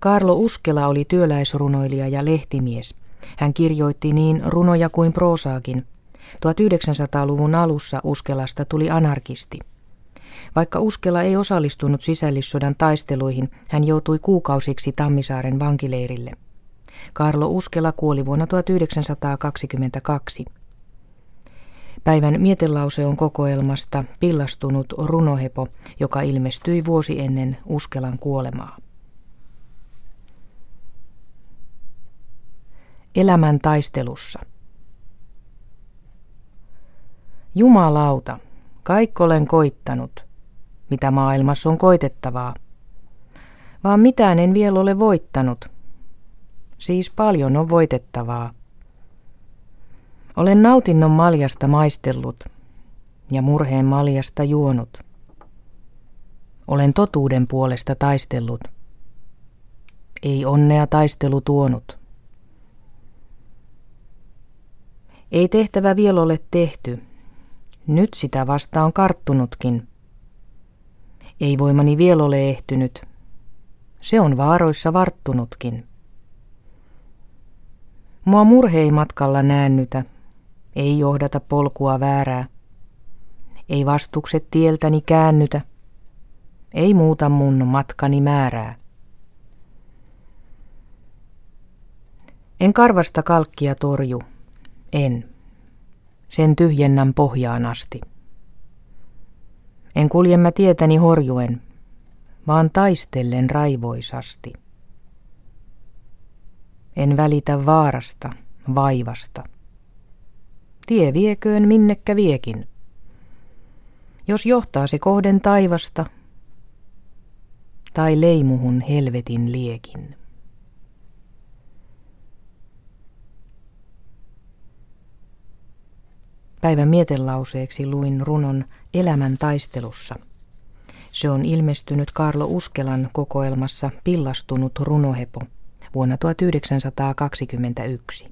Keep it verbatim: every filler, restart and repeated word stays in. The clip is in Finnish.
Kaarlo Uskela oli työläisrunoilija ja lehtimies. Hän kirjoitti niin runoja kuin proosaakin. tuhatyhdeksänsataaluvun alussa Uskelasta tuli anarkisti. Vaikka Uskela ei osallistunut sisällissodan taisteluihin, hän joutui kuukausiksi Tammisaaren vankileirille. Kaarlo Uskela kuoli vuonna tuhatyhdeksänsataakaksikymmentäkaksi. Päivän mietelause on kokoelmasta Pillastunut runohepo, joka ilmestyi vuosi ennen Uskelan kuolemaa. Elämän taistelussa. Jumalauta, kaikk olen koittanut, mitä maailmassa on koitettavaa. Vaan mitään en vielä ole voittanut. Siis paljon on voitettavaa. Olen nautinnon maljasta maistellut ja murheen maljasta juonut. Olen totuuden puolesta taistellut. Ei onnea taistelu tuonut. Ei tehtävä vielä ole tehty. Nyt sitä vasta on karttunutkin. Ei voimani vielä ole ehtynyt. Se on vaaroissa varttunutkin. Mua murhe ei matkalla näännytä. Ei johdata polkua väärää. Ei vastukset tieltäni käännytä. Ei muuta mun matkani määrää. En karvasta kalkkia torju. En. Sen tyhjennän pohjaan asti. En kulje mä tietäni horjuen, vaan taistellen raivoisasti. En välitä vaarasta, vaivasta. Tie vieköön minnekä viekin. Jos johtaa se kohden taivasta, tai leimuhun helvetin liekin. Päivän mietelauseeksi luin runon Elämän taistelussa. Se on ilmestynyt Kaarlo Uskelan kokoelmassa Pillastunut runohepo vuonna tuhatyhdeksänsataakaksikymmentäyksi.